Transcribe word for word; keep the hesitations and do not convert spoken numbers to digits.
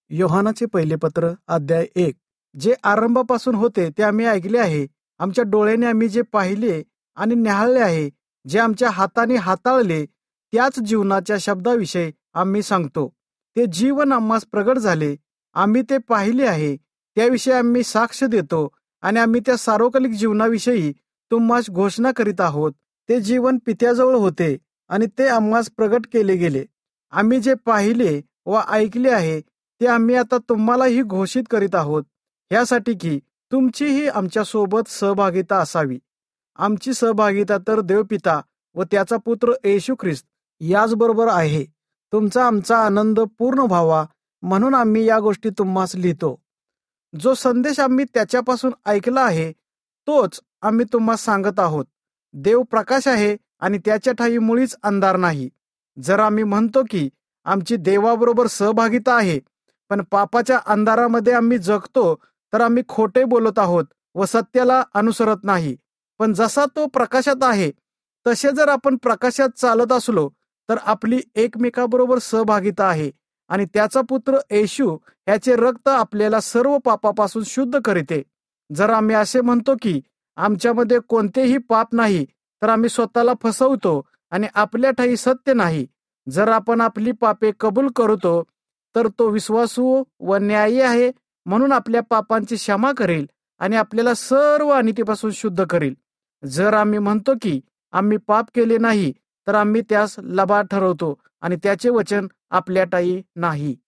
योहानाचे पहिले पत्र अध्याय एक. जे आरंभापासून होते ते आम्ही ऐकले आहे, आमच्या डोळ्याने आम्ही जे पाहिले आणि न्याहाळले आहे, जे आमच्या हाताने हाताळले, त्याच जीवनाच्या शब्दाविषयी आम्ही सांगतो. ते जीवन आम्हास प्रगट झाले, आम्ही ते पाहिले आहे, त्याविषयी आम्ही साक्ष देतो आणि आम्ही त्या सार्वकालिक जीवनाविषयी तुम्हास घोषणा करीत आहोत. ते जीवन पित्याजवळ होते आणि ते आम्हास प्रगट केले गेले. आम्ही जे पाहिले व ऐकले आहे ते आम्ही आता तुम्हालाही घोषित करीत आहोत, यासाठी की तुमचीही आमच्या सोबत सहभागिता असावी. आमची सहभागिता तर देवपिता व त्याचा पुत्र येशू ख्रिस्त याचबरोबर आहे. तुमचा आमचा आनंद पूर्ण व्हावा म्हणून आम्ही या गोष्टी तुम्हास लिहितो. जो संदेश आम्ही त्याच्यापासून ऐकला आहे तोच आम्ही तुम्हास सांगत आहोत. देव प्रकाश आहे आणि त्याच्या ठाई मुळीच अंधार नाही. जर आम्ही म्हणतो की आमची देवाबरोबर सहभागिता आहे, पण पापाच्या अंधारामध्ये आम्ही जगतो, तर आम्ही खोटे बोलत आहोत व सत्याला अनुसरत नाही. पण जसा तो प्रकाशात आहे तसे जर आपण प्रकाशात चालत असलो तर आपली एकमेकाबरोबर सहभागिता आहे आणि त्याचा पुत्र येशू याचे रक्त आपल्याला सर्व पापापासून शुद्ध करीते. जर आम्ही असे म्हणतो की आमच्यामध्ये कोणतेही पाप नाही, तर आम्ही स्वतःला फसवतो आणि आपल्या ठाई सत्य नाही. जर आपण आपली पापे कबूल करतो तर तो विश्वासू व न्यायी आहे, म्हणून आपल्या पापांची क्षमा करेल आणि आपल्याला सर्व अनितीपासून शुद्ध करेल. जर आम्ही म्हणतो की आम्ही पाप केले नाही, तर आम्ही त्यास लबाड ठरवतो आणि त्याचे वचन आपल्या ठाई नाही.